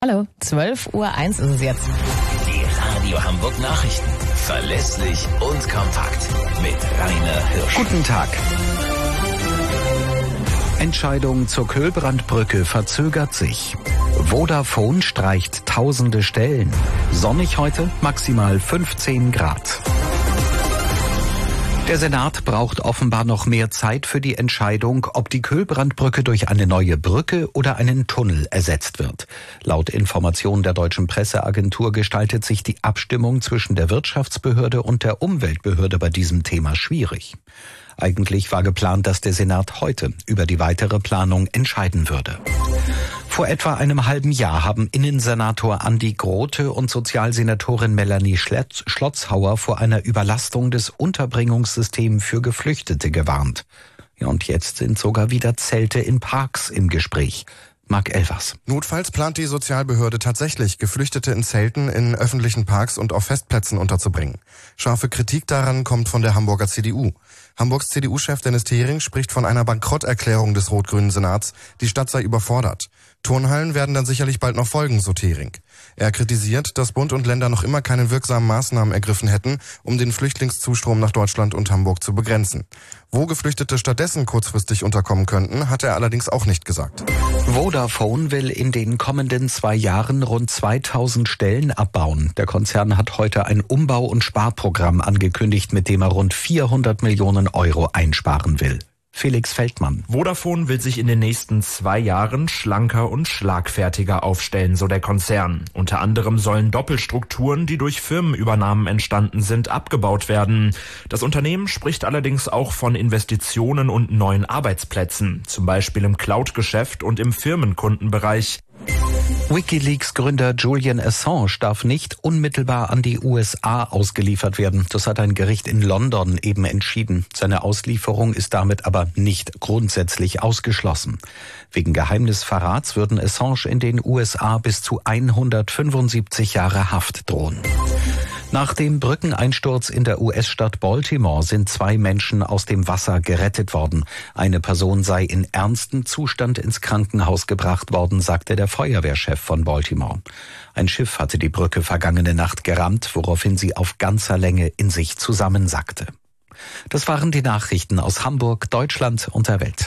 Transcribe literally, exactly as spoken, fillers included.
Hallo, zwölf Uhr eins ist es jetzt. Die Radio Hamburg Nachrichten. Verlässlich und kompakt. Mit Rainer Hirsch. Guten Tag. Entscheidung zur Köhlbrandbrücke verzögert sich. Vodafone streicht tausende Stellen. Sonnig heute, maximal fünfzehn Grad. Der Senat braucht offenbar noch mehr Zeit für die Entscheidung, ob die Köhlbrandbrücke durch eine neue Brücke oder einen Tunnel ersetzt wird. Laut Informationen der Deutschen Presseagentur gestaltet sich die Abstimmung zwischen der Wirtschaftsbehörde und der Umweltbehörde bei diesem Thema schwierig. Eigentlich war geplant, dass der Senat heute über die weitere Planung entscheiden würde. Vor etwa einem halben Jahr haben Innensenator Andi Grote und Sozialsenatorin Melanie Schlotzhauer vor einer Überlastung des Unterbringungssystems für Geflüchtete gewarnt. Ja, und jetzt sind sogar wieder Zelte in Parks im Gespräch. Marc Elvers. Notfalls plant die Sozialbehörde tatsächlich, Geflüchtete in Zelten in öffentlichen Parks und auf Festplätzen unterzubringen. Scharfe Kritik daran kommt von der Hamburger C D U. Hamburgs C D U-Chef Dennis Thering spricht von einer Bankrotterklärung des rot-grünen Senats. Die Stadt sei überfordert. Turnhallen werden dann sicherlich bald noch folgen, so Thering. Er kritisiert, dass Bund und Länder noch immer keine wirksamen Maßnahmen ergriffen hätten, um den Flüchtlingszustrom nach Deutschland und Hamburg zu begrenzen. Wo Geflüchtete stattdessen kurzfristig unterkommen könnten, hat er allerdings auch nicht gesagt. Vodafone will in den kommenden zwei Jahren rund zweitausend Stellen abbauen. Der Konzern hat heute ein Umbau- und Sparprogramm angekündigt, mit dem er rund vierhundert Millionen Euro einsparen will. Felix Feldmann. Vodafone will sich in den nächsten zwei Jahren schlanker und schlagfertiger aufstellen, so der Konzern. Unter anderem sollen Doppelstrukturen, die durch Firmenübernahmen entstanden sind, abgebaut werden. Das Unternehmen spricht allerdings auch von Investitionen und neuen Arbeitsplätzen, zum Beispiel im Cloud-Geschäft und im Firmenkundenbereich. WikiLeaks-Gründer Julian Assange darf nicht unmittelbar an die U S A ausgeliefert werden. Das hat ein Gericht in London eben entschieden. Seine Auslieferung ist damit aber nicht grundsätzlich ausgeschlossen. Wegen Geheimnisverrats würden Assange in den U S A bis zu hundertfünfundsiebzig Jahre Haft drohen. Nach dem Brückeneinsturz in der U S-Stadt Baltimore sind zwei Menschen aus dem Wasser gerettet worden. Eine Person sei in ernstem Zustand ins Krankenhaus gebracht worden, sagte der Feuerwehrchef von Baltimore. Ein Schiff hatte die Brücke vergangene Nacht gerammt, woraufhin sie auf ganzer Länge in sich zusammensackte. Das waren die Nachrichten aus Hamburg, Deutschland und der Welt.